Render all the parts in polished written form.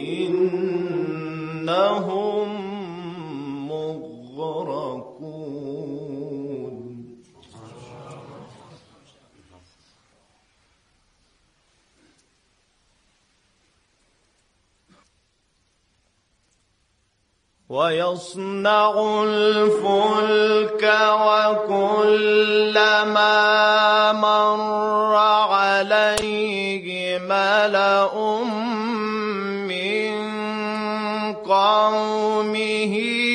إنهم مغرقون ويصنع الفلك وكلما مر عليه ملأ من قومه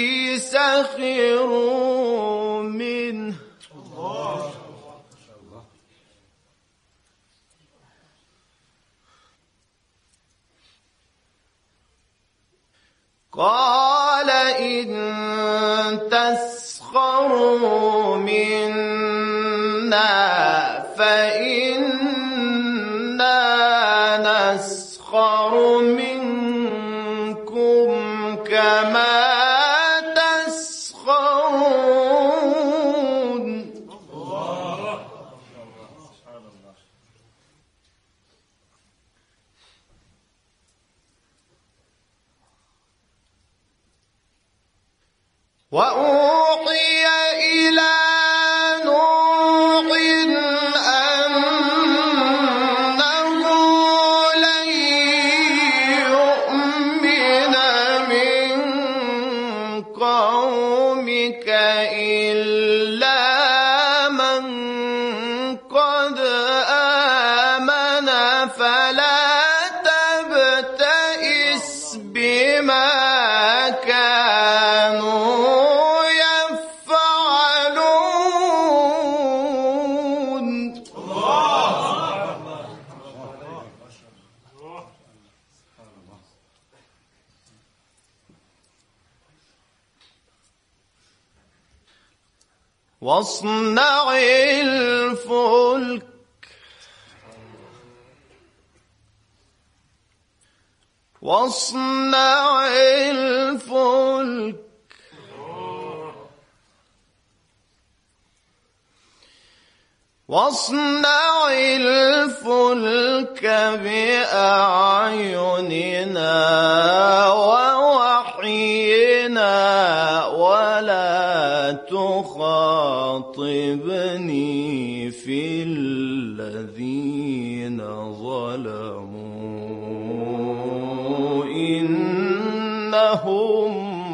سخروا منه قال إن تسخروا منا فإنا نسخر منكم كما تسخرون وأوحي إلى نوح أنه لن يؤمن من قومك إلا من قد آمن فلا تبتئس بما كانوا واصنع الفلك بأعيننا ووحينا ولا تخاطبني في الذين ظلموا إنهم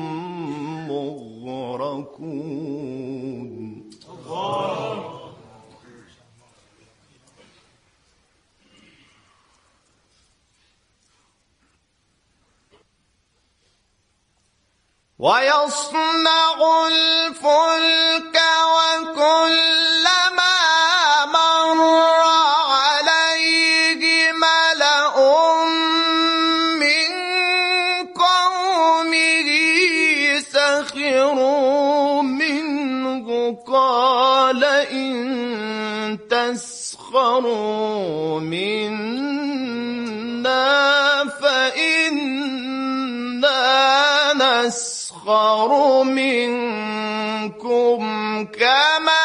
مغرقون ويصنع الفلك وكلما مر عليه ملأ من قومه سخروا منه قال إن تسخروا منا فإنا نسخر منكم كما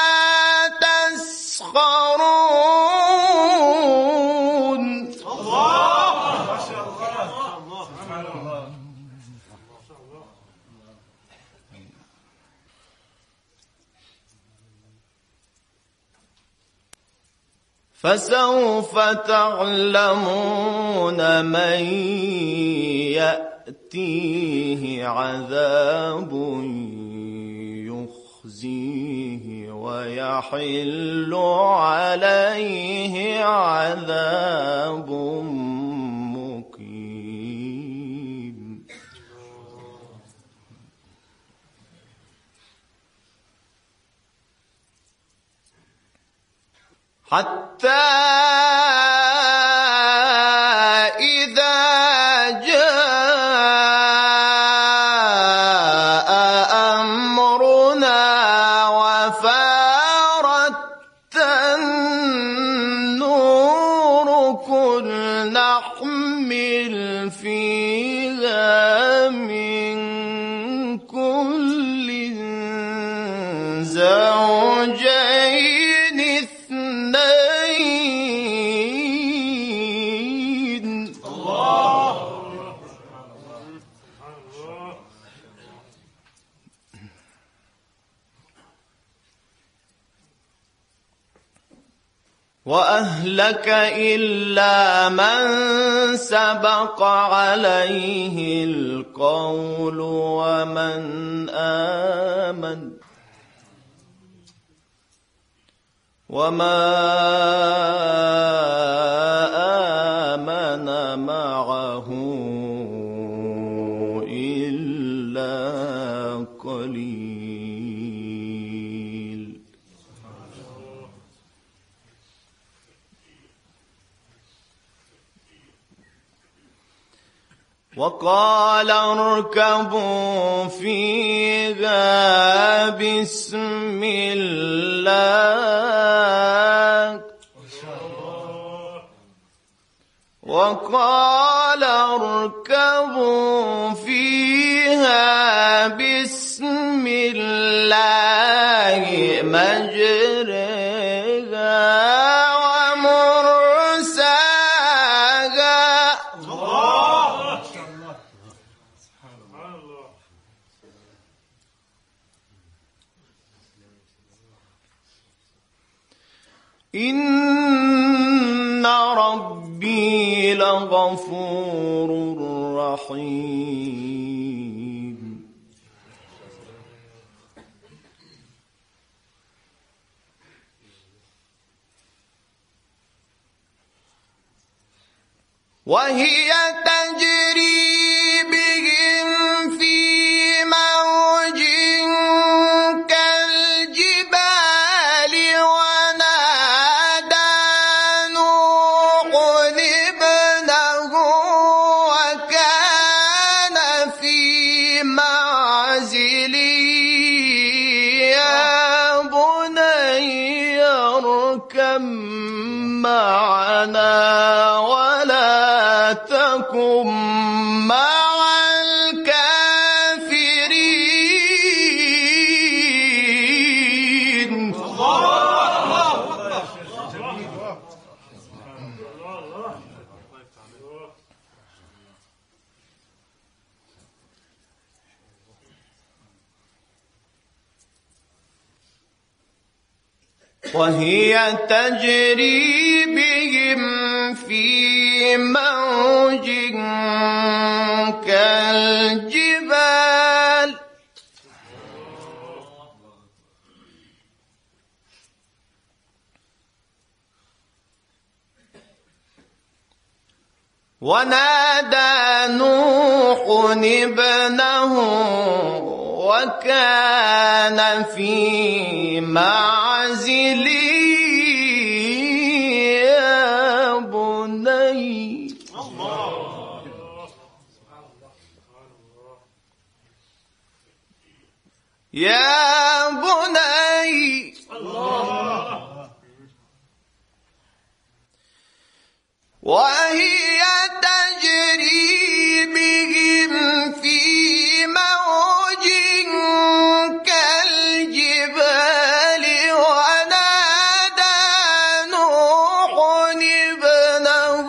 تسخرون ما شاء الله فسوف تعلمون من يأتيه عذاب يخزيه ويحل عليه عذاب مقيم حتى إذا جاء أمرنا وفارت النور قل نحمل فيها من كل زوجين اثنين وأهلك إلا من سبق عليه القول ومن آمن وما آمن معه إلا قليل. وقال اركبوا فيها بسم الله وقال اركبوا فيها بسم الله مجرها إن ربي لغفور رحيم. وهي تجري بهم في موج كالجبال ونادى نوح ابنه وكان في معزل يا بني اركب معنا ولا تكن مع الكافرين. وهي تجري بهم في موج كالجبال ونادى نوح ابنه وكان في معزل يا بني يا بني وهي تجري بهم في موج كالجبال ونادى نوح ابنه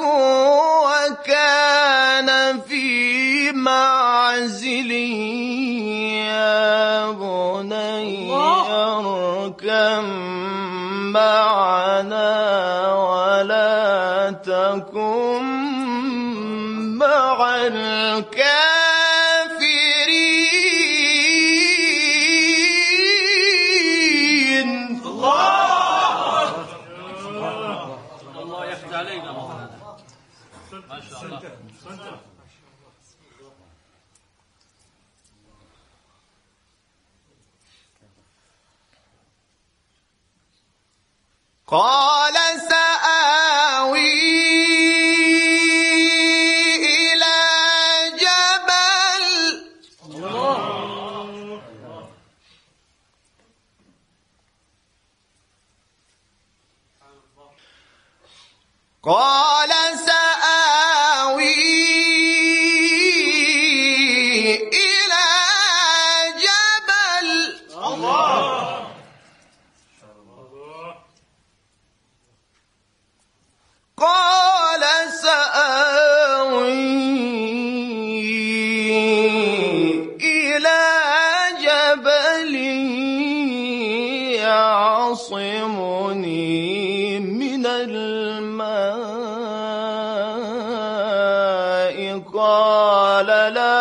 وكان في معزل يا بني اركب معنا ولا تكن مع الكافرين. الله يفتح عليك يا مولانا ما شاء الله. قال سآوي إلى جبل قال سآوي إلى جبل قال لا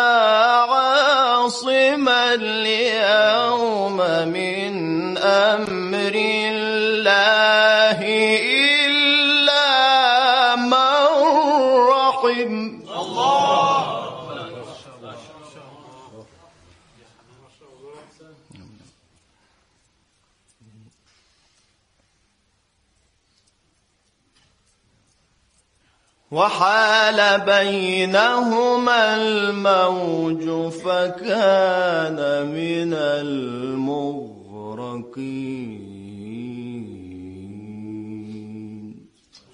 عاصم اليوم من أمر الله إلا من رحم. وحال بينهما الموج فكان من المغرقين.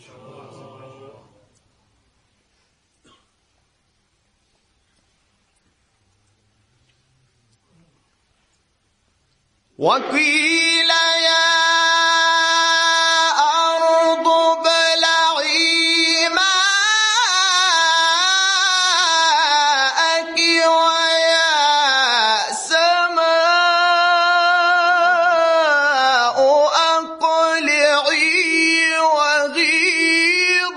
وقيل يا أرض ابلعي ماءك ويا سماء أقلعي وغيض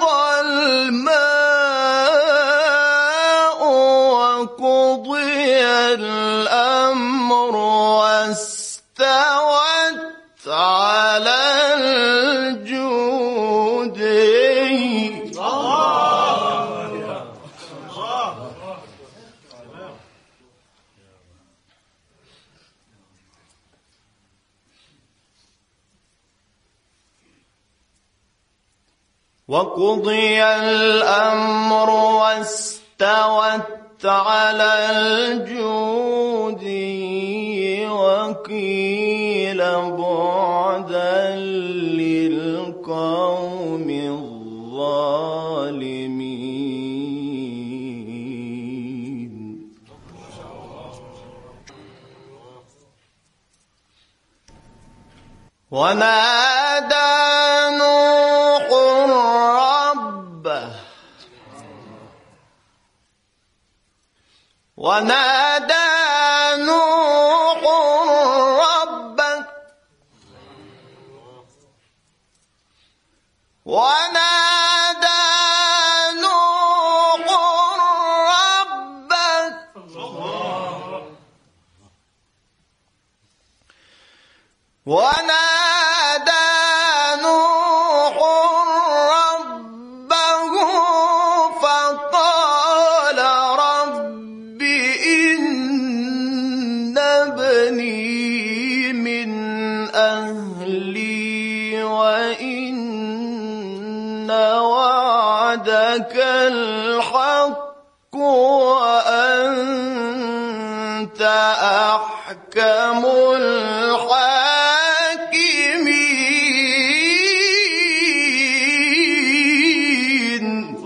الماء وقضي الأمر واستوت على الجود. وقضي الأمر واستوت على الجود وقيل بعدا للقوم الظالمين. ونادى نوح ربه ونادى نوح ربه ونادى نوح ربه ونادى نوح ربه فقال رب إن ابني من أهلي وإن وعدك الحق وأنت أحكم الحاكمين.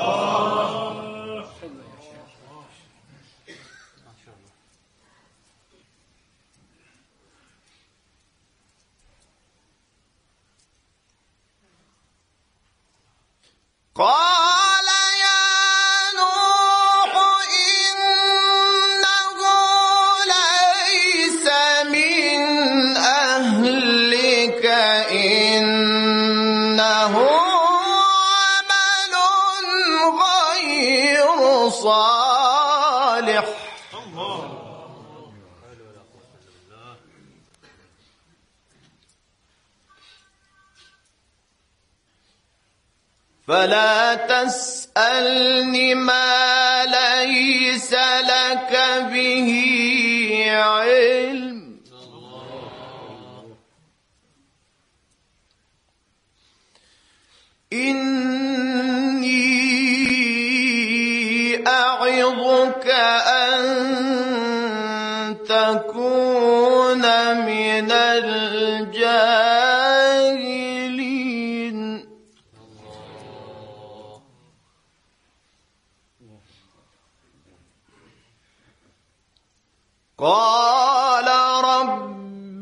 قال يا نوح إنه ليس من أهلك إنه عمل غير صالح فلا تسألني ما ليس لك به علم إني أعظك أن تكون من الجاهلين. قال رب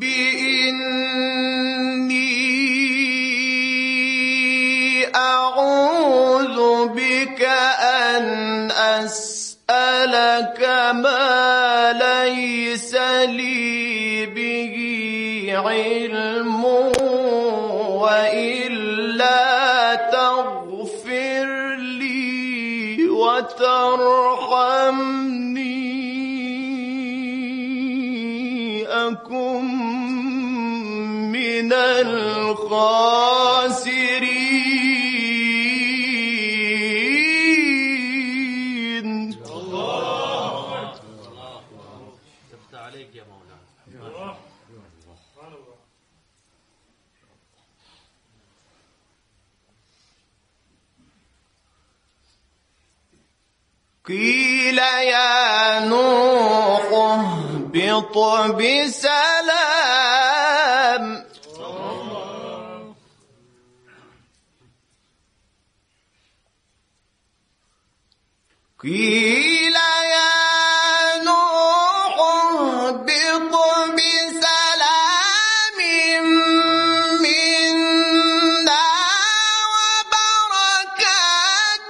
إني أعوذ بك أن أسألك ما ليس لي به علم وإلا تغفر لي وترحمني أكن من الخاسرين. الله يفتح عليك يا مولانا. قيل يا نوح اهبط بسلام. قيل يا نوح اهبط بسلام منا وبركات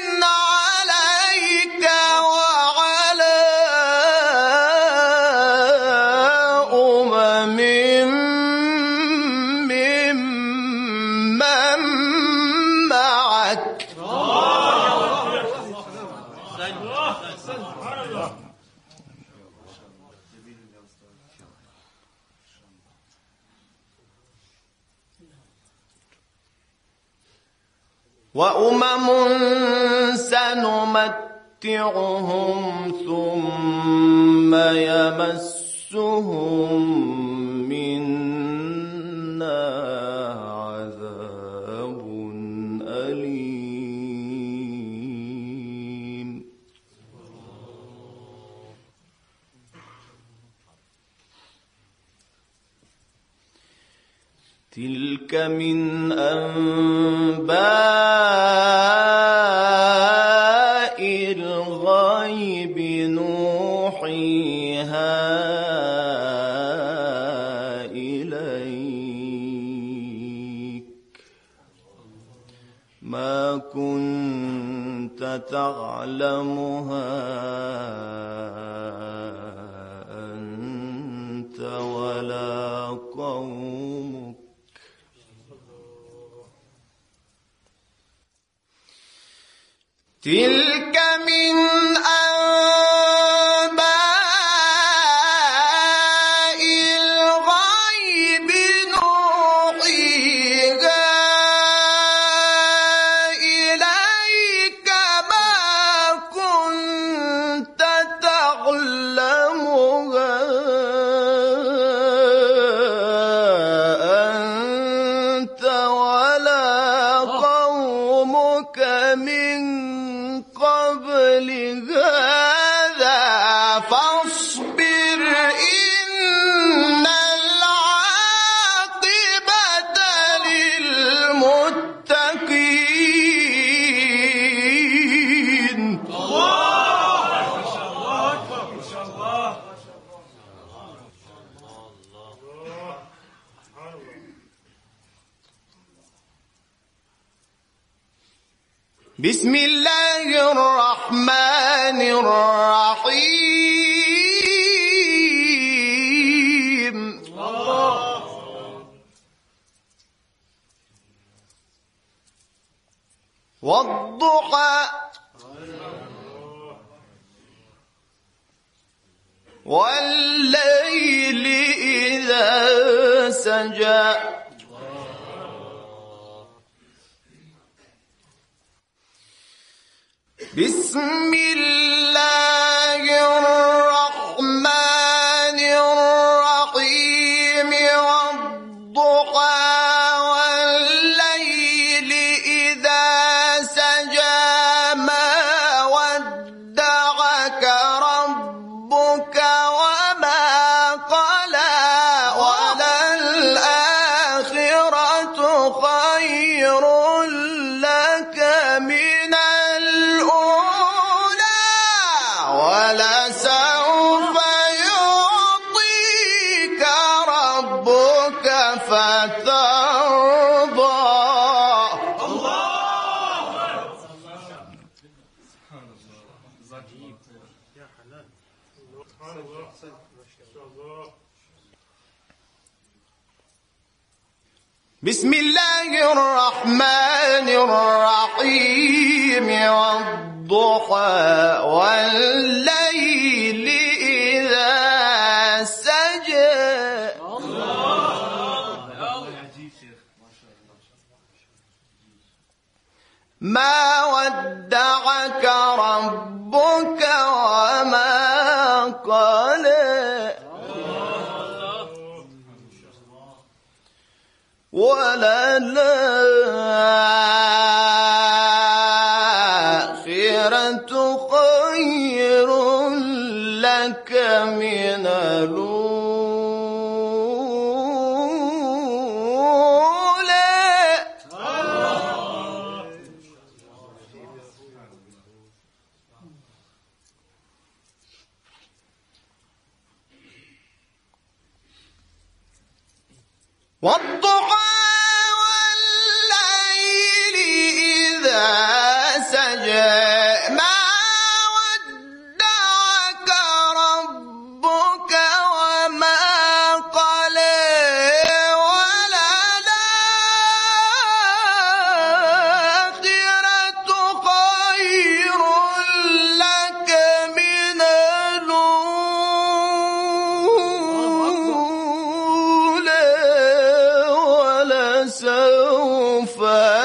عليك وعلى أمم ممن معك. وأمم سنمتعهم ثم يمسهم منا عذاب أليم. تلك من أنباء الغيب نوحيها إليك ما كنت تعلمها أنت ولا قومك. تلك من أنباء الغيب نوحيها إليك ما كنت تعلمها أنت ولا قومك من قبل هذا فاصبر إن العاقبة للمتقين. بسم الله الرحمن الرحيم. والضحى والليل إذا سجى بسم الله الرحمن الرحيم. والضحى والليل إذا سجى ما ودعك ربك وما قلى وللآخرة خير لك من ولسوف يعطيك ربك فترضى. بسم الله الرحمن الرحيم. والضحى والليل إذا سجى ما ودعك ربك وما قلى وللآخرة خير لك من والضحى والليل إذا سجى ما ودعك ربك وما قلى وللآخرة خير لك من سوف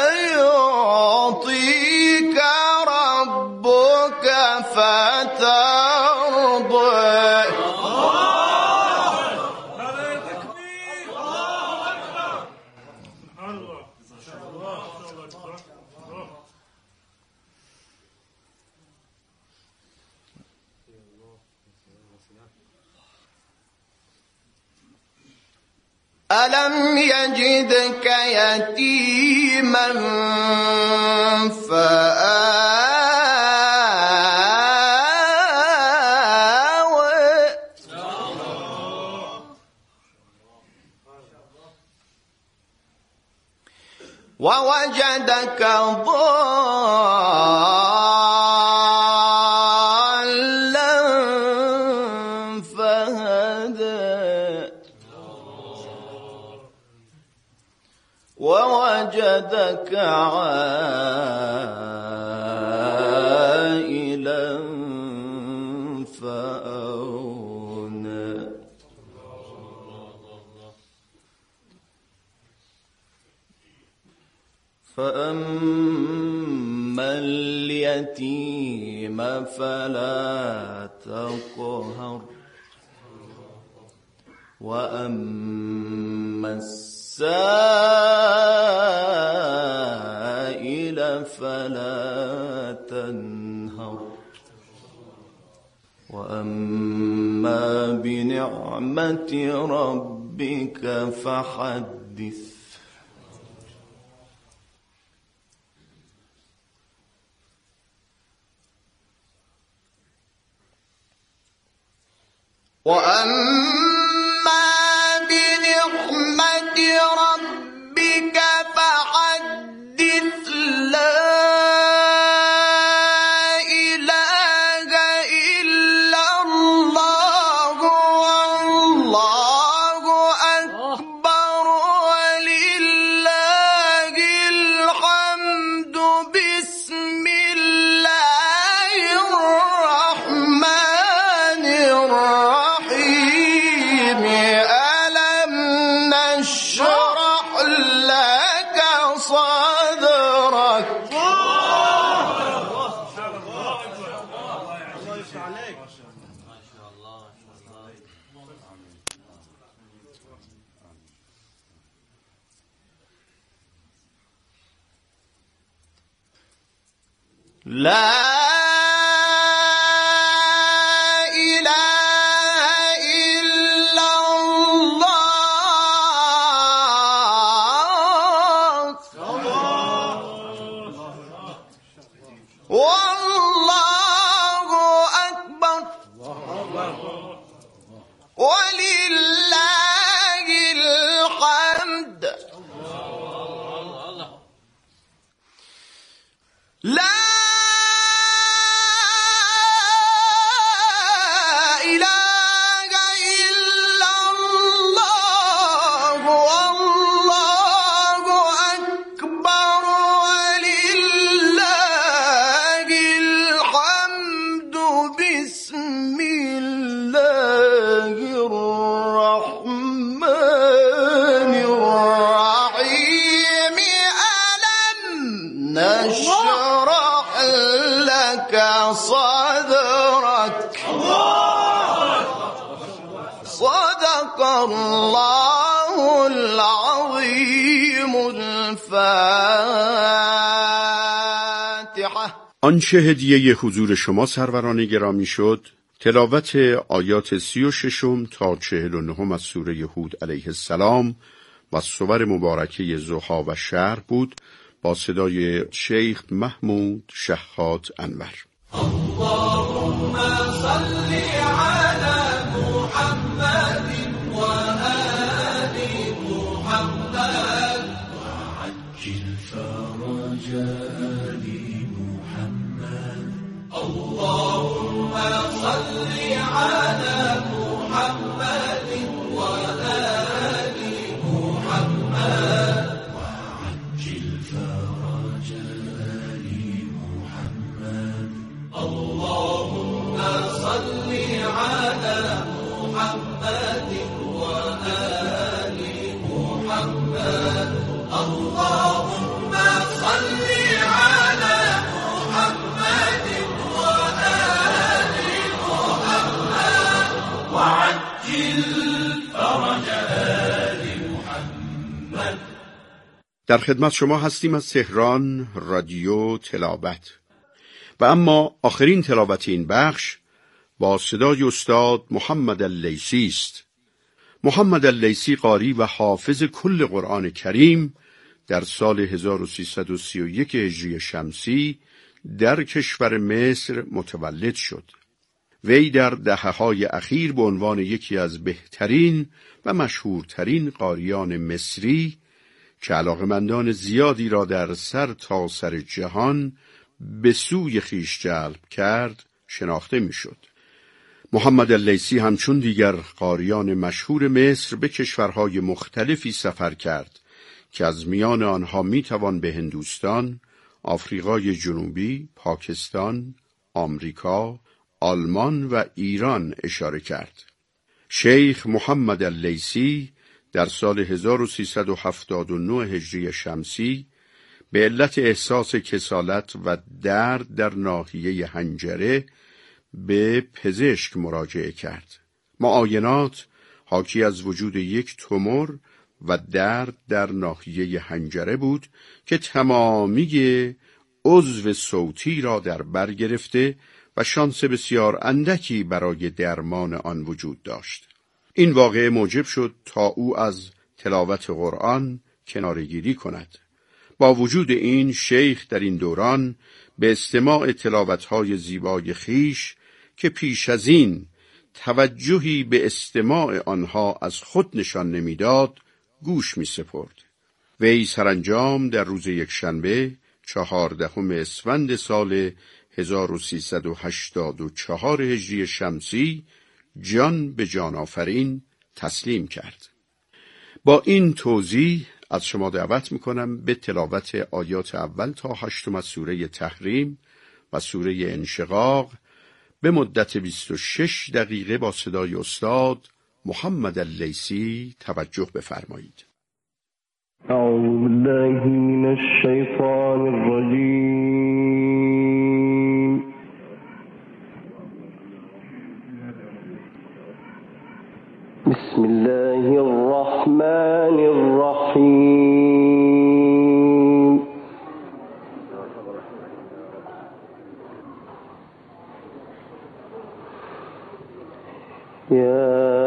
يعطيك ربك فترضى هذا تكبير الله أكبر سبحان الله ما شاء الله ما شاء الله ألم يجدك يتيما فآوى ووجدك ضالا فهدى ووجدك عائلا فأغنى فأما اليتيم فلا تقهر وأما السائل فلا تنهر وأما بنعمة ربك فحدث وأما بنعمة ربك فحدث لا إله إلا الله والله أكبر ولله الحمد بسم الله الرحمن الرحيم ألم نشرح لك صدرك لا إله إلا الله والله أكبر ولله الحمد لا صدرك صدق الله العظيم. الفاتحة. آنچه هدیه حضور شما سروران گرامی شد تلاوت آیات 36 تا 49 از سوره هود علیه السلام و سور مبارکه ضحی و شرح بود با صدای شیخ محمود شحات انور. اللهم صل على محمد وآل محمد وعجل فرج آل محمد. اللهم صل على محمد وآل محمد وعجل فرج آل محمد. اللهم صل على محمد وآل محمد. اللهم صل على محمد وآل محمد وعجل فرج آل محمد. در خدمت شما هستیم از تهران رادیو تلاوت. و اما آخرین تلاوت این بخش با صدای استاد محمد اللیثی است. محمد اللیثی قاری و حافظ کل قرآن کریم در سال 1331 هجری شمسی در کشور مصر متولد شد. وی در دهه‌های اخیر به عنوان یکی از بهترین و مشهورترین قاریان مصری که علاقمندان زیادی را در سر تا سر جهان به سوی خویش جلب کرد شناخته میشد. محمد اللیثی همچون دیگر قاریان مشهور مصر به کشورهای مختلفی سفر کرد که از میان آنها میتوان به هندوستان، آفریقای جنوبی، پاکستان، آمریکا، آلمان و ایران اشاره کرد. شیخ محمد اللیثی در سال 1379 هجری شمسی به علت احساس کسالت و درد در ناحیه حنجره به پزشک مراجعه کرد. معاینات حاکی از وجود یک تومور و درد در ناحیه حنجره بود که تمامی عضو صوتی را در بر گرفته و شانس بسیار اندکی برای درمان آن وجود داشت. این واقعه موجب شد تا او از تلاوت قرآن کناره‌گیری کند. با وجود این شیخ در این دوران به استماع تلاوت‌های زیبای خویش که پیش از این توجهی به استماع آنها از خود نشان نمیداد گوش می‌سپرد. وی سرانجام در روز یکشنبه 14 اسفند سال 1384 هجری شمسی جان به جان آفرین تسلیم کرد. با این توضیح از شما دعوت میکنم به تلاوت آیات اول تا 8 از سوره تحریم و سوره انشقاق به مدت 26 دقیقه با صدای استاد محمد اللیثی توجه بفرمایید. اعوذ بالله من الشیطان الرجیم. بسم الله الرحمن الرحیم. یا